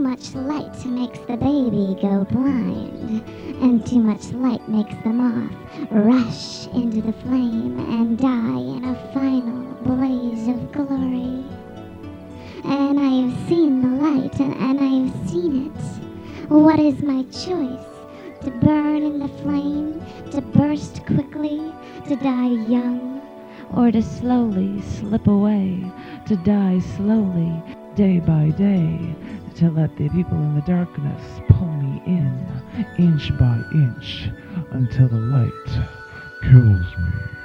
much light makes the baby go blind, and too much light makes the moth rush into the flame and die in a final blaze of glory. And I have seen the light, and I have seen it. What is my choice? To burn in the flame, to burst quickly, to die young, or to slowly slip away, to die slowly, day by day, to let the people in the darkness pull me in, inch by inch, until the light kills me.